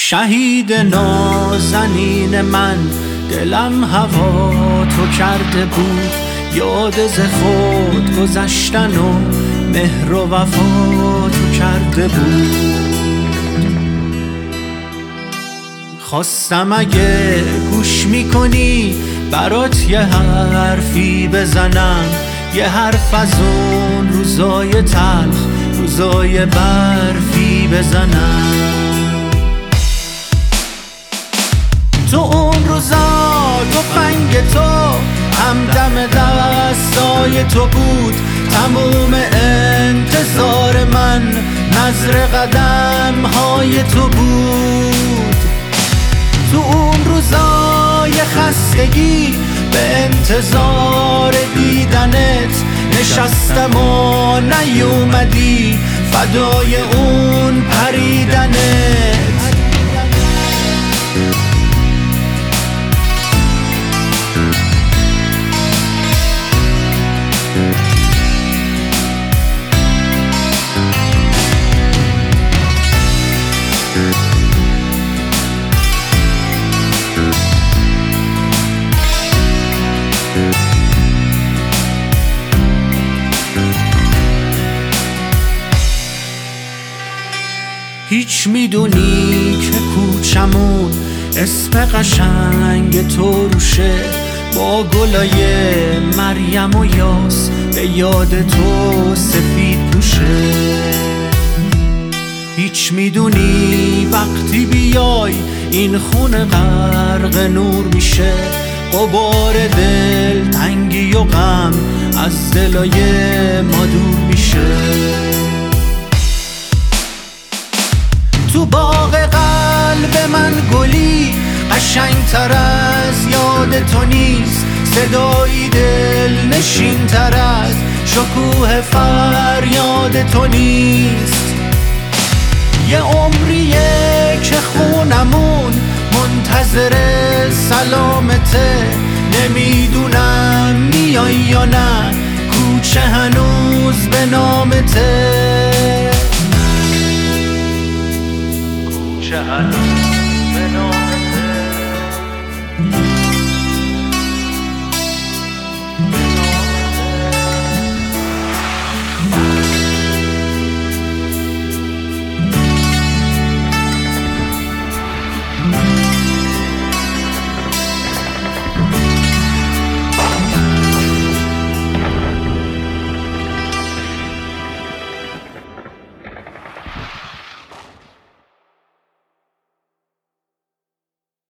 شهید نازنین من، دلم هوا تو کرده بود، یاد ز خود گذشتن و مهر و وفا تو کرده بود. خواستم اگه گوش میکنی برات یه حرفی بزنم، یه حرف از اون روزای تلخ، روزای برفی بزنم. تو اون روزا تفنگ تو همدم دستای تو بود، تموم انتظار من نظر قدم های تو بود. تو اون روزای خستگی به انتظار دیدنت نشستم و نیومدی، فدای اون پریدنت. هیچ میدونی که کوچمون اسم قشنگ تو روشه، با گلای مریم و یاس به یاد تو سفید پوشه. هیچ میدونی وقتی بیای این خونه غرق نور میشه، غبار دل تنگی و غم از دلای ما دور میشه. تو باغ قلب من گلی قشنگتر از یاد تو نیست، صدایی دل نشین تر از شکوه فریاد تو نیست. یه عمریه که خونمون منتظر سلامته، نمیدونم میای یا نه، کوچه هنوز به نامته.